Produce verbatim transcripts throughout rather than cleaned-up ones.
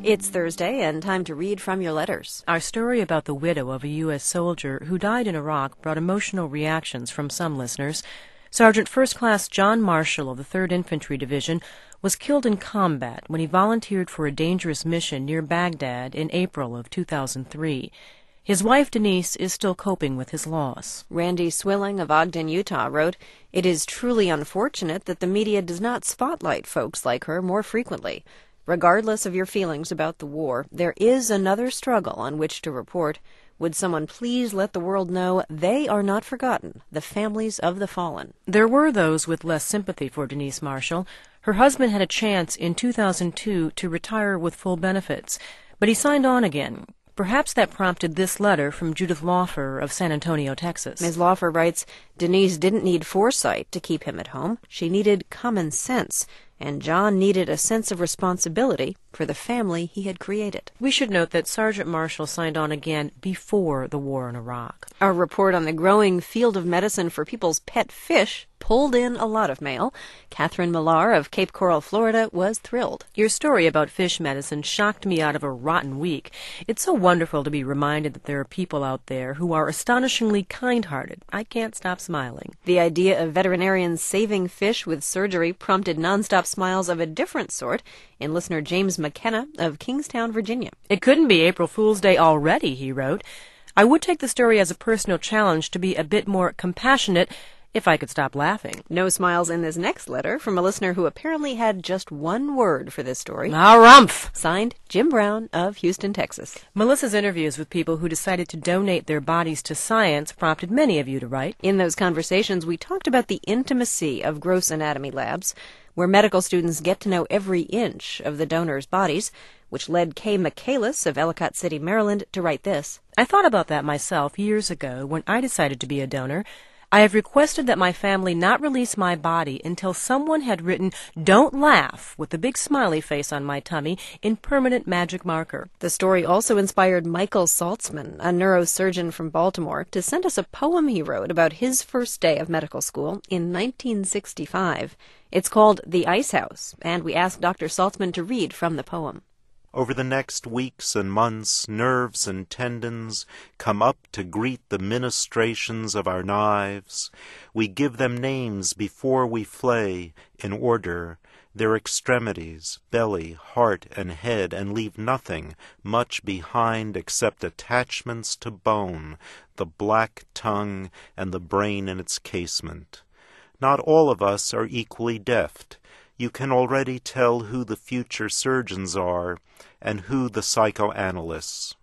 It's Thursday and time to read from your letters. Our story about the widow of a U S soldier who died in Iraq brought emotional reactions from some listeners. Sergeant First Class John Marshall of the third Infantry Division was killed in combat when he volunteered for a dangerous mission near Baghdad in April of two thousand three. His wife, Denise, is still coping with his loss. Randy Swilling of Ogden, Utah wrote, "It is truly unfortunate that the media does not spotlight folks like her more frequently. Regardless of your feelings about the war, there is another struggle on which to report. Would someone please let the world know they are not forgotten, the families of the fallen." There were those with less sympathy for Denise Marshall. Her husband had a chance in two thousand two to retire with full benefits, but he signed on again. Perhaps that prompted this letter from Judith Laufer of San Antonio, Texas. Miz Laufer writes, "Denise didn't need foresight to keep him at home. She needed common sense, and John needed a sense of responsibility for the family he had created." We should note that Sergeant Marshall signed on again before the war in Iraq. Our report on the growing field of medicine for people's pet fish pulled in a lot of mail. Catherine Millar of Cape Coral, Florida, was thrilled. Your story about fish medicine shocked me out of a rotten week. It's so wonderful to be reminded that there are people out there who are astonishingly kind-hearted. I can't stop smiling. The idea of veterinarians saving fish with surgery prompted nonstop smiles of a different sort in listener James McKenna of Kingstown, Virginia. "It couldn't be April Fool's Day already," he wrote. "I would take the story as a personal challenge to be a bit more compassionate if I could stop laughing." No smiles in this next letter from a listener who apparently had just one word for this story. Harumph! Signed, Jim Brown of Houston, Texas. Melissa's interviews with people who decided to donate their bodies to science prompted many of you to write. In those conversations, we talked about the intimacy of gross anatomy labs, where medical students get to know every inch of the donors' bodies, which led Kay Michaelis of Ellicott City, Maryland, to write this. "I thought about that myself years ago when I decided to be a donor. I have requested that my family not release my body until someone had written 'Don't laugh' with a big smiley face on my tummy in permanent magic marker." The story also inspired Michael Saltzman, a neurosurgeon from Baltimore, to send us a poem he wrote about his first day of medical school in nineteen sixty-five. It's called The Ice House, and we asked Doctor Saltzman to read from the poem. Over the next weeks and months, nerves and tendons come up to greet the ministrations of our knives. We give them names before we flay, in order, their extremities, belly, heart, and head, and leave nothing much behind except attachments to bone, the black tongue, and the brain in its casement. Not all of us are equally deft. You can already tell who the future surgeons are and who the psychoanalysts.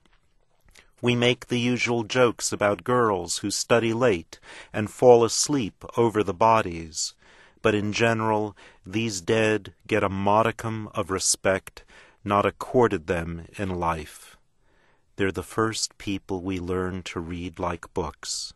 We make the usual jokes about girls who study late and fall asleep over the bodies, but in general, these dead get a modicum of respect not accorded them in life. They're the first people we learn to read like books,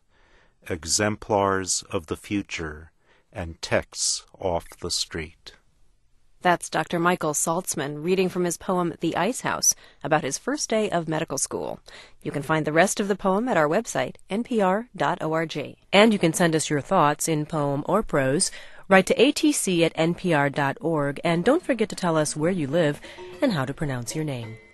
exemplars of the future and texts off the street. That's Doctor Michael Saltzman reading from his poem The Ice House about his first day of medical school. You can find the rest of the poem at our website, n p r dot org. And you can send us your thoughts in poem or prose. Write to a t c at n p r dot org, and don't forget to tell us where you live and how to pronounce your name.